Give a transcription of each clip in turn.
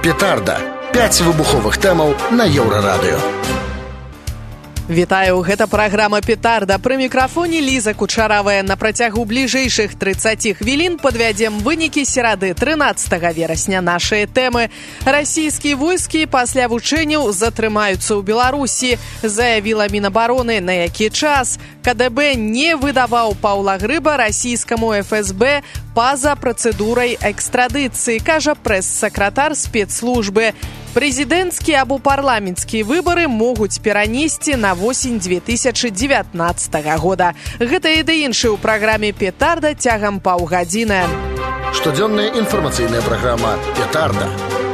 Петарда. 5 выбуховых тэмаў на Еўрарадыё. Вітаю, гэта праграма «Петарда». Пры мікрафоне Ліза Кучаравая. На працягу бліжэйшых 30 хвілін падвядзем вынікі серады 13 верасня. Нашыя тэмы. Расійскія войскі пасля вучэнняў затрымаюцца ў Беларусі, заявіла Мінабароны. На які час? КДБ не выдаваў Паўла Грыба расійскаму ФСБ па-за працэдурай экстрадыцыі, кажа прэс-сакратар спецслужбы. Прэзідэнцкія або парламенцкія выбары могуць перанесці на восень 2019 года. Гэта і да іншае ў праграме «Петарда» цягам паўгадзіны. Штодзённая інфармацыйная праграма «Петарда».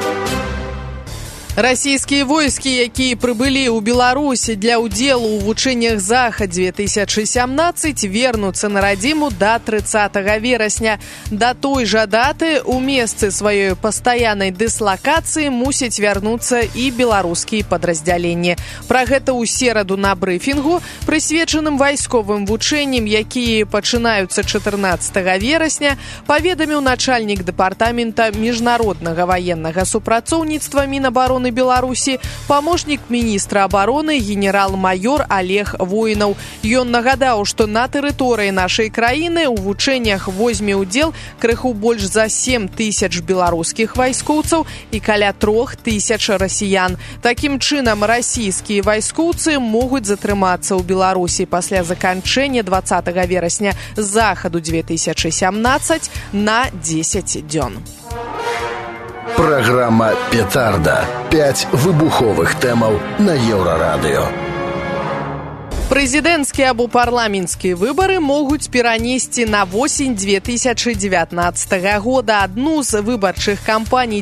Расійскія войскі, якія прыбылі ў Беларусі для ўдзелу ў вучэннях Захад-2017, вернуцца на радзіму да 30 верасня. Да той жа даты ў месцы сваёй пастаяннай дыслакацыі мусяць вярнуцца і беларускія падраздзяленні. Пра гэта ў сераду на брыфінгу, прысвечаным вайсковым вучэнням, якія пачынаюцца 14 верасня, паведаміў начальнік дэпартамента міжнароднага ваеннага супрацоўніцтва Мінабароны Беларусі, памочнік міністра абароны генерал-майор Олег Воінаў. Ён нагадаў, што на тэрыторыі нашай краіны ў вучэннях возьме ўдзел крыху больш за 7 тысяч беларускіх вайскоўцаў і каля 3 тысяч расіян. Такім чынам, расійскія вайскоўцы могуць затрымацца ў Беларусі пасля заканчэння 20 верасня Захаду 2017 на 10 дзён. Праграма «Петарда». 5 выбуховых тэмаў на Еўрарадыё. Прэзідэнцкія або парламенцкія выбары могуць перанесці на восень 2019 года. Адну з выбарчых кампаній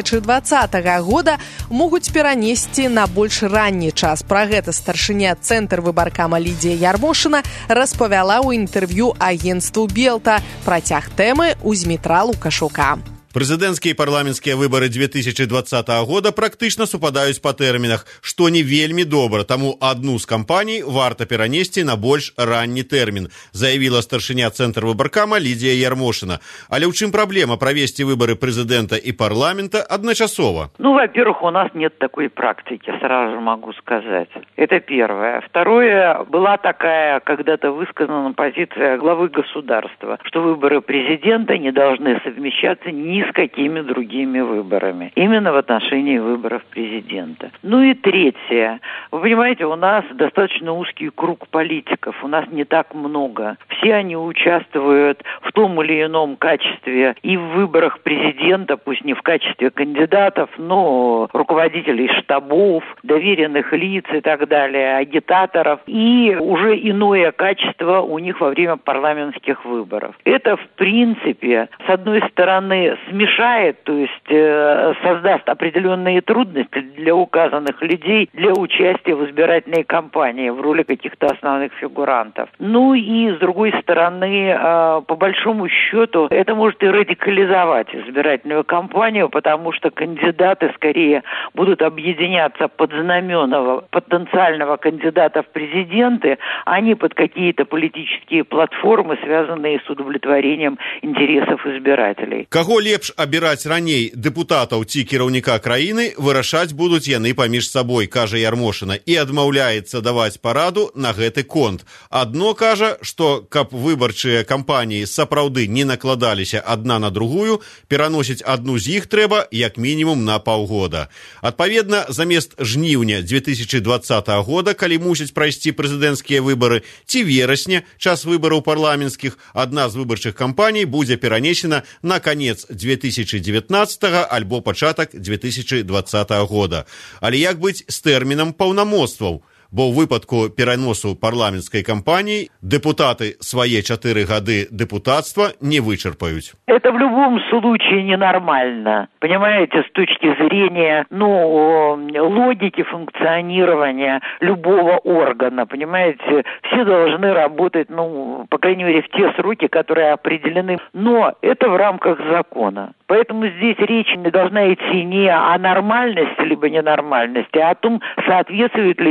2020 года могуць перанесці на больш ранні час. Пра гэта старшыня Цэнтр выбаркама Лідія Ярмошына распавяла ў інтэрв'ю агенцтву Белта. Працяг тэмы ў Змітра Лукашука. Прэзідэнцкія і парламенцкія выбары 2020 года практычна супадаюць па тэрмінах, што не вельмі добра, таму адну з кампаній варта перанесці на больш ранні тэрмін, заявіла старшыня Цэнтр выбаркама Лідія Ярмошына. Але ў чым праблема правесці выбары прэзідэнта і парламента адначасова? Во-первых, у нас нет такой практики, сразу же могу сказать. Это первое. Второе, была такая когда-то высказана позиция главы государства, что выборы президента не должны совмещаться ни с какими другими выборами. Именно в отношении выборов президента. И третье. Вы понимаете, у нас достаточно узкий круг политиков. У нас не так много. Все они участвуют в том или ином качестве и в выборах президента, пусть не в качестве кандидатов, но руководителей штабов, доверенных лиц и так далее, агитаторов. И уже иное качество у них во время парламентских выборов. Это, в принципе, с одной стороны, смешает, то есть создаст определенные трудности для указанных людей для участия в избирательной кампании в роли каких-то основных фигурантов. И с другой стороны, по большому счету, это может и радикализовать избирательную кампанию, потому что кандидаты скорее будут объединяться под знамена потенциального кандидата в президенты, а не под какие-то политические платформы, связанные с удовлетворением интересов избирателей. Каго лепш абіраць раней дэпутатаў ці кіраўніка краіны, вырашаць будуць яны паміж сабой, кажа Ярмошына, і адмаўляецца даваць параду на гэты конт. Адно кажа, што каб выбарчыя кампаніі сапраўды не накладаліся адна на другую, пераносіць адну з іх трэба як мінімум на паўгода. Адпаведна, замест жніўня 2020 года, калі мусяць прайсці прэзідэнцкія выбары, ці верасня, час выбараў парламенцкіх, адна з выбарчых кампаній будзе перанесена на канец 2019 альбо пачатак 2020 года. Але як быць з тэрмінам паўнамоцтваў? Бо ў выпадку пераносу парламенцкай кампаніі дэпутаты свае 4 гады дэпутатства не вычарпаюць. Это в любом случае ненормально. Понимаете, с точки зрения, логики функционирования любого органа. Понимаете, все должны работать, по крайней мере, в те сроки, которые определены. Но это в рамках закона. Поэтому здесь речь не должна идти не о нормальности, либо ненормальности, а о том, соответствует ли это кандидатуре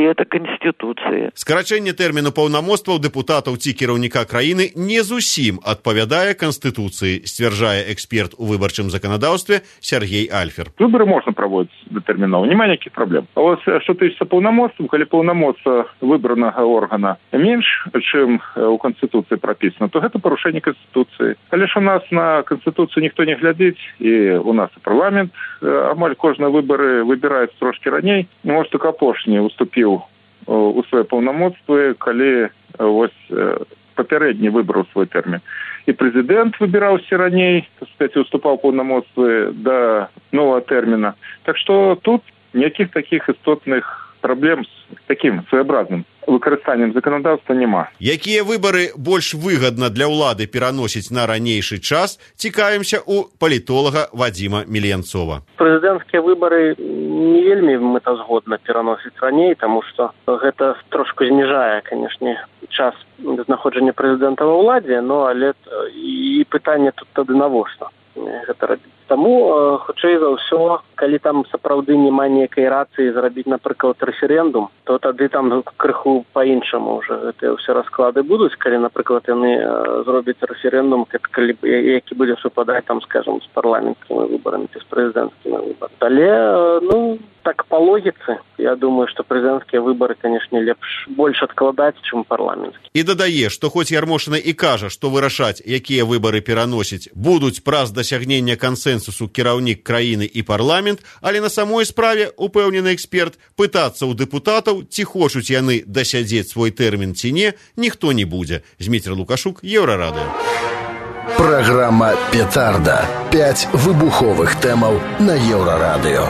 Конституции. Скарачэнне тэрміну паўнамоцтваў дэпутатаў ці кіраўніка краіны не зусім адпавядае Конституцыі, сцвярджае эксперт у выбарчым заканадаўстве Сергей Альфер. Выборы можно проводить датэрмінова, няма никаких проблем. А вот что тычыцца паўнамоцтваў, калі паўнамоцтва выбранага органа менш, чым у Конституции прописано, то это порушение Конституции. Але ж у нас на Конституцию никто не глядзіць, и у нас и парламент амаль кожныя выборы выбирает трошки раней. Может, только апошні уступіў у свае паўнамоцтвы, калі папярэдні выбраў свой тэрмін. И президент выбирался раней, так сказать, уступал паўнамоцтвы до нового термина. Так что тут никаких таких істотных проблем с таким своеобразным выкарыстаннем законодаўства няма. Якія выборы больш выгадна для ўлады пераносіць на ранейшы час, цікавімся у палітолага Вадзіма Мельянцова. Прэзідэнцкія выборы не вельмі мэтазгодна пераносіць раней, таму што гэта трошку зніжае, канешне, час знаходжання прэзідэнта ва ўладзе, но але і пытанне тут тады навошта гэта рабіць. Таму, хутчэй за ўсё, калі там сапраўды няма нейкай рацыі зрабіць, напрыклад, рэферэндум, то тады там крыху па-іншаму ўжо гэтыя ўсе расклады будуць, калі, напрыклад, яны зробяць рэферэндум, які будзе супадаць, там, скажам, з парламенцкімі выбарамі ці з прэзідэнцкімі выбарамі. Але, так па логіцы, я думаю, што прэзідэнцкія выбары, канешне, лепш больш адкладаць, чым парламенцкія. І дадае, што хоць Ярмошына і кажа, што вырашаць, якія выбары пераносіць, будуць праз дасягнення кансэнсусу кіраўнік краіны і парламент, але на самой справе, упэўнены эксперт, пытацца ў дэпутатаў, ці хочуць яны дасядзець свой тэрмін ці не, ніхто не будзе. Зміцер Лукашук, Еўрарадыё. Праграма «Петарда». 5 выбуховых тэмаў на Еўрарадыё.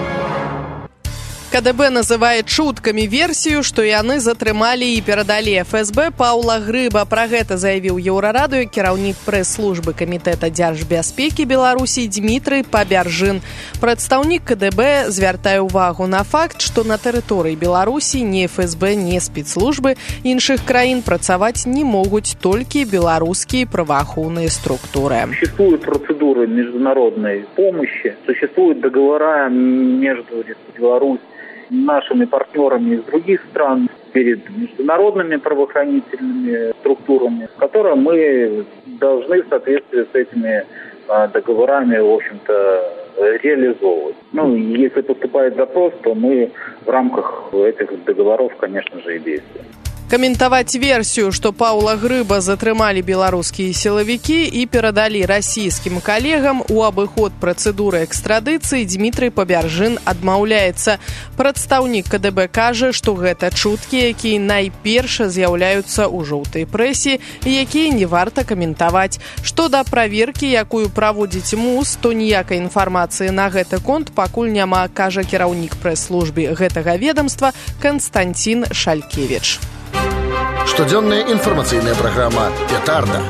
КДБ называе чуткамі версію, што яны затрымалі і перадалі ФСБ Паўла Грыба. Пра гэта заявіў Еўрарадыё кіраўнік прэс-службы Камітэта дзяржбяспекі Беларусі Дмітрый Пабяржын. Прадстаўнік КДБ звяртае ўвагу на факт, што на тэрыторыі Беларусі ні ФСБ, ні спецслужбы іншых краін працаваць не могуць толькі беларускія праваахоўныя структуры. Существуют процедуры международной помощи, существуют договора между Беларусью, нашими партнерами из других стран, перед международными правоохранительными структурами, которые мы должны в соответствии с этими договорами, в общем-то, реализовывать. Если поступает запрос, то мы в рамках этих договоров, конечно же, и действуем. Каментаваць версію, што Паўла Грыба затрымалі беларускія сілавікі і перадалі расійскім калегам у абыход працэдуры экстрадыцыі, Дмітрый Пабяржын адмаўляецца. Прадстаўнік КДБ кажа, што гэта чуткі, якія найперш з'яўляюцца ў жоўтай прэсе і якія не варта каментаваць. Што да праверкі, якую праводзіць МУС, то ніякай інфармацыі на гэты конт пакуль няма, кажа кіраўнік прэс-службы гэтага ведамства Канстанцін Шалькевіч. Штодзённая інфармацыйная праграма «Петарда».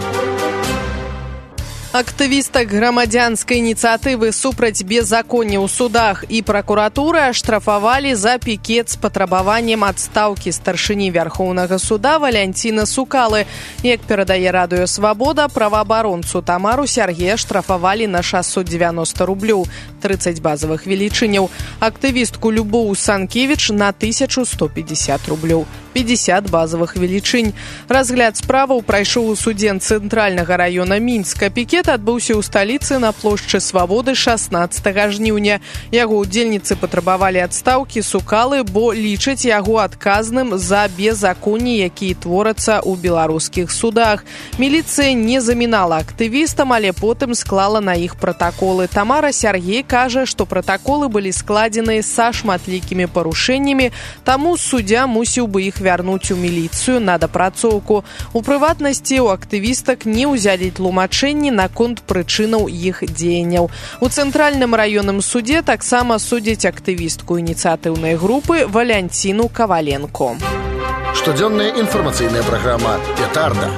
Актывістак грамадзянскай ініцыятывы супраць беззаконня ў судах і пракуратуры аштрафавалі за пікет з патрабаваннем адстаўкі старшыні Вярхоўнага суда Валянціна Сукалы. Як перадае Радыё Свабода, праваабаронцу Тамару Сяргея штрафавалі на 690 рублёў, 30 базавых велічыняў. Актывістку Любоў Санкевіч на 1150 рублёў, 50 базавых велічынь. Разгляд справаў прайшоў у судзе Цэнтральнага раёна Мінска. Пікет адбыўся ў сталіцы на плошчы Свабоды 16 жніўня. Яго ўдзельніцы патрабавалі адстаўкі Сукалы, бо лічаць яго адказным за беззаконні, якія творацца ў беларускіх судах. Міліцыя не замінала актывістам, але потым склала на іх пратаколы. Тамара Сяргей кажа, што пратаколы былі складзены са шматлікімі парушэннямі, таму суддзя мусіў бы іх вярнуць у міліцыю на дапрацоўку. У прыватнасці, у актывістак не ўзялі тлумачэнні наконт прычынаў іх дзеянняў. У Цэнтральным раённым судзе таксама судзяць актывістку ініцыятыўнай групы Валянціну Каваленко. Штодзённая інфармацыйная праграма «Петарда».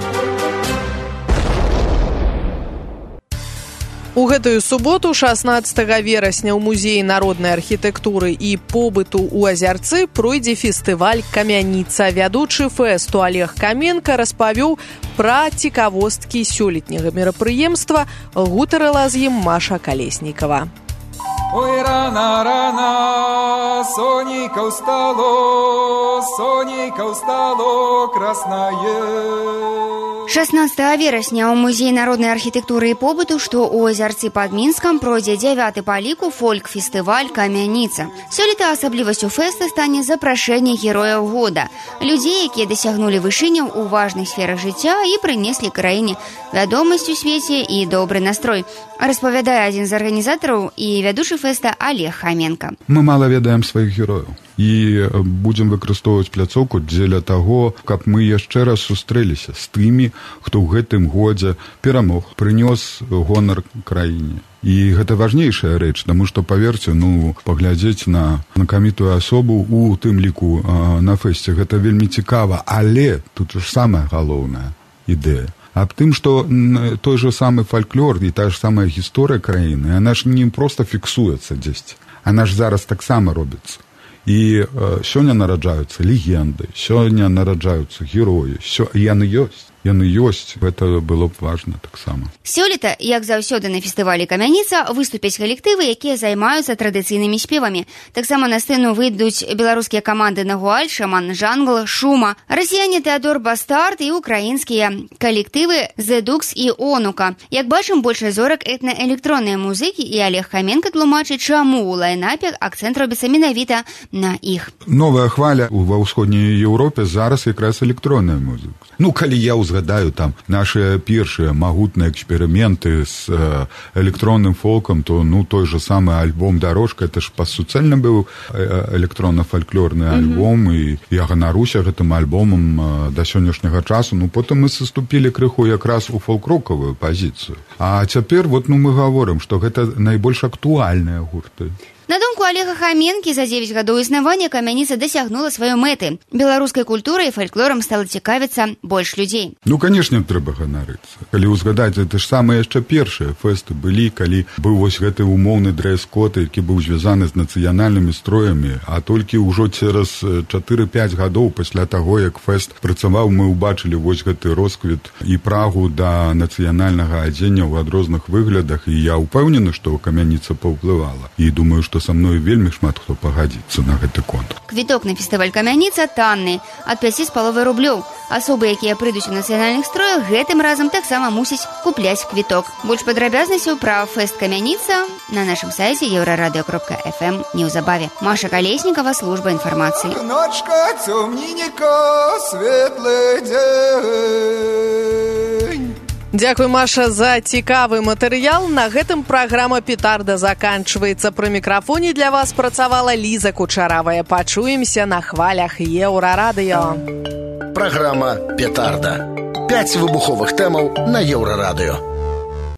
У гэтую суботу, 16 верасня, ў музеі народнай архітэктуры і побыту ў Азярцы пройдзе фестываль «Камяніца». Вядучы фэсту Олег Каменка распавёў пра цікавосткі сёлетняга мерапрыемства, гутарыла з ім Маша Калеснікава. Ой, рана, рана, сонейка устало красное. 16 верасня ў музеі народнай архітэктуры і побыту, што ў Азярцы пад Мінскам, пройдзе 9-й па ліку фольк-фестываль «Камяніца». Сёлета асаблівасцю фэста стане запрашэнне герояў года. Людзей, якія дасягнулі вышыняў у важных сферах жыцця і прынеслі краіне вядомасць у свеце і добры настрой. Распавядае адзін з арганізатараў і вядучы фэста Олег Хоменко. Мы мала ведаем сваіх герояў і будзем выкарыстоўваць пляцоўку дзеля таго, каб мы яшчэ раз сустрэліся з тымі, хто ў гэтым годзе перамог, прынёс гонар краіне. І гэта важнейшая рэч, таму што, паверце, паглядзець на знакамітую асобу у тым ліку на фэсце, гэта вельмі цікава, але тут ж самая галоўная ідэя. Аб тым, што той же самы фальклор і та ж самая гісторыя краіны, яна ж не проста фіксуецца дзесьці, яна ж зараз таксама робіцца. І сёння нараджаюцца легенды, сёння нараджаюцца героі, яны ёсць, гэта было б важна таксама. Сёлета, як заўсёды на фестывалі «Камяніца», выступяць калектывы, якія займаюцца традыцыйнымі спевамі. Таксама на сцэну выйдуць беларускія каманды «Нагуаль», «Шаман Жангл», «Шума», расіяне Тэадор Бастард і украінскія калектывы «Зедукс» і «Онука». Як бачым, большасць зорак этна-электронныя музыкі, і Олег Хоменко тлумачыць, чаму ў лайнапе акцэнт робіцца менавіта на іх. Новая хваля ва ўсходняй Еўропе зараз якраз электронная музыка. Калі я узгадаю там наши першыя магутныя эксперыменты з электронным фолкам, то той же самы альбом «Дорожка», это ж па суцэльна быў электронна-фальклорны альбом, і я ганаруся гэтым альбомам да сённяшняга часу. Потым мы саступілі крыху якраз у фолк-рокавую пазіцыю. А цяпер мы гаворым, што гэта найбольш актуальныя гурты. На думку Олега Хоменкі, за 9 гадоў існавання «Камяніца» дасягнула сваёй мэты. Беларускай культурай і фальклорам стала цікавіцца больш людзей. Канешне, трэба ганарыцца. Калі ўзгадаць, гэта ж самыя яшчэ першыя фэсты былі, калі быў вось гэты умоўны дрэс-код, які быў звязаны з нацыянальнымі строямі, а толькі ўжо цераз 4-5 гадоў пасля таго, як фэст працаваў, мы ўбачылі вось гэты росквіт і прагу да нацыянальнага адзення ў адрозных выглядах, і я ўпэўнены, што «Камяніца» паўплывала. І думаю, што са мной вельмі шмат хто пагадзіцца на гэты конт. Квіток на фестываль «Камяніца» танны, ад 5,5 рублёў. Асобы, якія прыйдуць у нацыянальных строях, гэтым разам таксама мусяць купляць квіток. Больш падрабязнасцяў пра фэст «Камяніца» на нашым сайце euraradio.fm неўзабаве. Маша Калеснікава, служба інфармацыі. Ночка цёмненька, светлы дзень. Дзякуй, Маша, за цікавы матэрыял. На гэтым праграма «Петарда» заканчваецца. Пры мікрафоне для вас працавала Ліза Кучаравая. Пачуемся на хвалях Еўрарадыё. Праграма «Петарда». 5 выбуховых тэмаў на Еўрарадыё.